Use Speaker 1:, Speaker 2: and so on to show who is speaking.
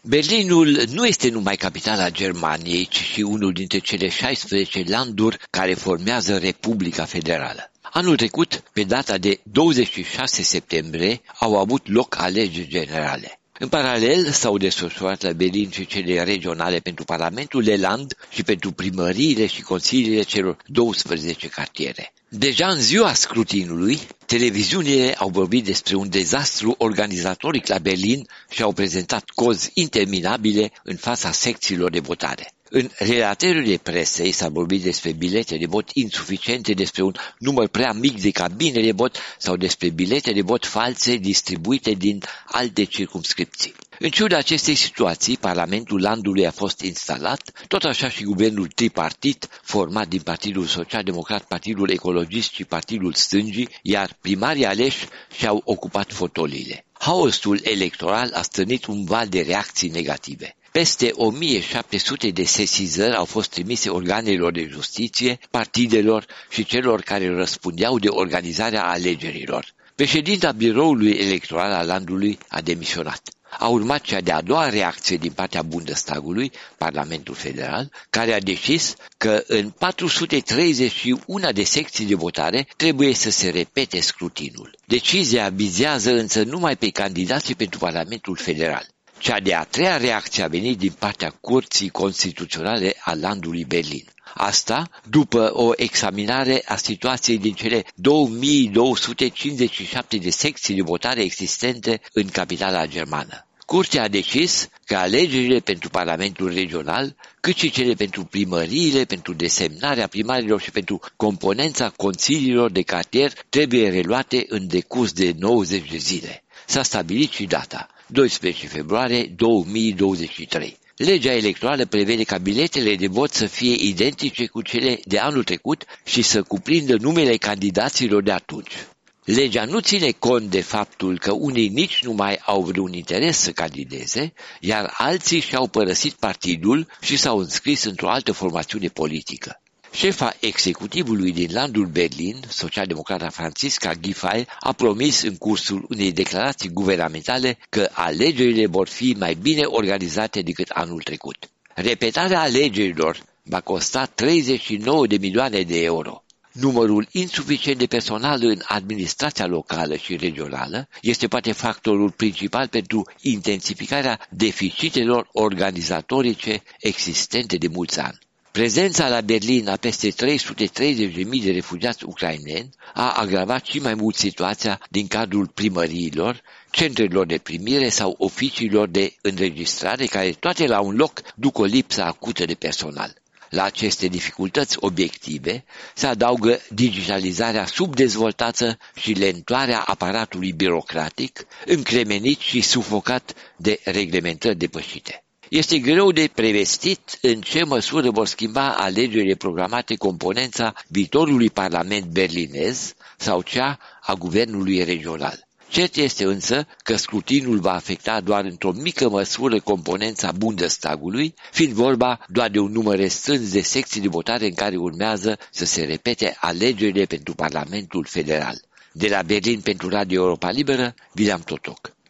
Speaker 1: Berlinul nu este numai capitala Germaniei, ci și unul dintre cele 16 landuri care formează Republica Federală. Anul trecut, pe data de 26 septembrie, au avut loc alegeri generale. În paralel s-au desfășurat la Berlin și cele regionale pentru Parlamentul de Land și pentru primăriile și consiliile celor 12 cartiere. Deja în ziua scrutinului, televiziunile au vorbit despre un dezastru organizatoric la Berlin și au prezentat cozi interminabile în fața secțiilor de votare. În relatările presei s-a vorbit despre bilete de vot insuficiente, despre un număr prea mic de cabine de vot sau despre bilete de vot false distribuite din alte circumscripții. În ciuda acestei situații, Parlamentul Landului a fost instalat, tot așa și guvernul tripartit, format din Partidul Social-Democrat, Partidul Ecologist și Partidul Stângii, iar primarii aleși și-au ocupat fotoliile. Haosul electoral a stârnit un val de reacții negative. Peste 1700 de sesizări au fost trimise organelor de justiție, partidelor și celor care răspundeau de organizarea alegerilor. Președinta biroului electoral al landului a demisionat. A urmat cea de-a doua reacție din partea Bundestagului, Parlamentul Federal, care a decis că în 431 de secții de votare trebuie să se repete scrutinul. Decizia vizează însă numai pe candidații pentru Parlamentul Federal. Cea de-a treia reacție a venit din partea Curții Constituționale a landului Berlin. Asta după o examinare a situației din cele 2257 de secții de votare existente în capitala germană. Curtea a decis că alegerile pentru Parlamentul Regional, cât și cele pentru primăriile, pentru desemnarea primarilor și pentru componența consiliilor de cartier trebuie reluate în decurs de 90 de zile. S-a stabilit și data, 12 februarie 2023. Legea electorală prevede ca biletele de vot să fie identice cu cele de anul trecut și să cuprindă numele candidaților de atunci. Legea nu ține cont de faptul că unii nici nu mai au vreun interes să candideze, iar alții și-au părăsit partidul și s-au înscris într-o altă formațiune politică. Șefa executivului din landul Berlin, socialdemocrata Franziska Giffey, a promis în cursul unei declarații guvernamentale că alegerile vor fi mai bine organizate decât anul trecut. Repetarea alegerilor va costa 39 de milioane de euro. Numărul insuficient de personal în administrația locală și regională este poate factorul principal pentru intensificarea deficitelor organizatorice existente de mulți ani. Prezența la Berlin a peste 330.000 de refugiați ucraineni a agravat și mai mult situația din cadrul primăriilor, centrelor de primire sau oficiilor de înregistrare, care toate la un loc duc o lipsă acută de personal. La aceste dificultăți obiective se adaugă digitalizarea subdezvoltată și lentoarea aparatului birocratic, încremenit și sufocat de reglementări depășite. Este greu de prevestit în ce măsură vor schimba alegerile programate componența viitorului parlament berlinez sau cea a guvernului regional. Cert este însă că scrutinul va afecta doar într-o mică măsură componența Bundestagului, fiind vorba doar de un număr restrâns de secții de votare în care urmează să se repete alegerile pentru Parlamentul Federal. De la Berlin pentru Radio Europa Liberă, William Totoc.